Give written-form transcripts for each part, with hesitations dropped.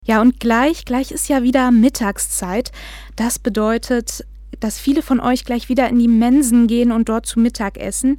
Ja, und gleich ist ja wieder Mittagszeit. Das bedeutet, dass viele von euch gleich wieder in die Mensen gehen und dort zu Mittag essen.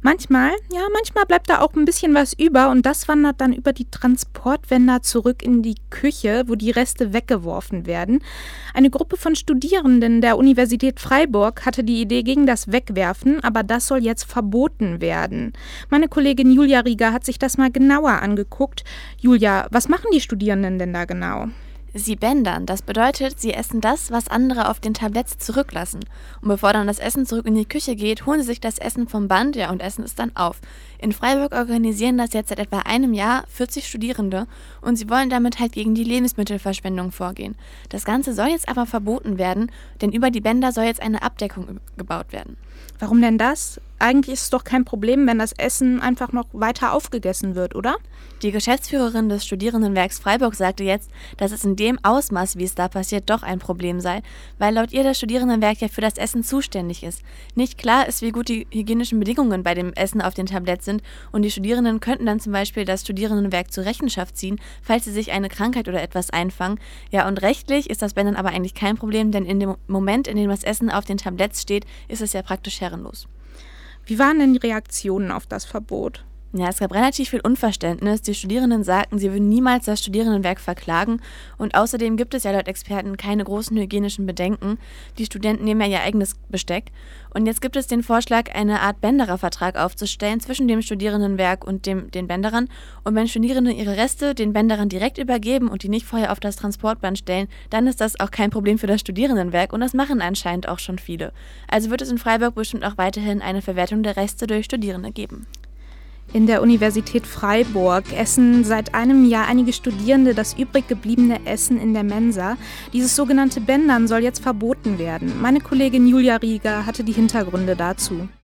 Manchmal bleibt da auch ein bisschen was über und das wandert dann über die Transportwänder zurück in die Küche, wo die Reste weggeworfen werden. Eine Gruppe von Studierenden der Universität Freiburg hatte die Idee gegen das Wegwerfen, aber das soll jetzt verboten werden. Meine Kollegin Julia Rieger hat sich das mal genauer angeguckt. Julia, was machen die Studierenden denn da genau? Sie bändern, das bedeutet, sie essen das, was andere auf den Tabletts zurücklassen. Und bevor dann das Essen zurück in die Küche geht, holen sie sich das Essen vom Band, und essen es dann auf. In Freiburg organisieren das jetzt seit etwa einem Jahr 40 Studierende und sie wollen damit halt gegen die Lebensmittelverschwendung vorgehen. Das Ganze soll jetzt aber verboten werden, denn über die Bänder soll jetzt eine Abdeckung gebaut werden. Warum denn das? Eigentlich ist es doch kein Problem, wenn das Essen einfach noch weiter aufgegessen wird, oder? Die Geschäftsführerin des Studierendenwerks Freiburg sagte jetzt, dass es in dem Ausmaß, wie es da passiert, doch ein Problem sei, weil laut ihr das Studierendenwerk ja für das Essen zuständig ist. Nicht klar ist, wie gut die hygienischen Bedingungen bei dem Essen auf den Tabletts sind und die Studierenden könnten dann zum Beispiel das Studierendenwerk zur Rechenschaft ziehen, falls sie sich eine Krankheit oder etwas einfangen. Ja, und rechtlich ist das Bändern aber eigentlich kein Problem, denn in dem Moment, in dem das Essen auf den Tabletts steht, ist es ja praktisch herrenlos. Wie waren denn die Reaktionen auf das Verbot? Ja, es gab relativ viel Unverständnis. Die Studierenden sagten, sie würden niemals das Studierendenwerk verklagen. Und außerdem gibt es ja laut Experten keine großen hygienischen Bedenken. Die Studenten nehmen ja ihr eigenes Besteck. Und jetzt gibt es den Vorschlag, eine Art Bänderervertrag aufzustellen zwischen dem Studierendenwerk und den Bänderern. Und wenn Studierende ihre Reste den Bänderern direkt übergeben und die nicht vorher auf das Transportband stellen, dann ist das auch kein Problem für das Studierendenwerk. Und das machen anscheinend auch schon viele. Also wird es in Freiburg bestimmt auch weiterhin eine Verwertung der Reste durch Studierende geben. In der Universität Freiburg essen seit einem Jahr einige Studierende das übrig gebliebene Essen in der Mensa. Dieses sogenannte Bändern soll jetzt verboten werden. Meine Kollegin Julia Rieger hatte die Hintergründe dazu.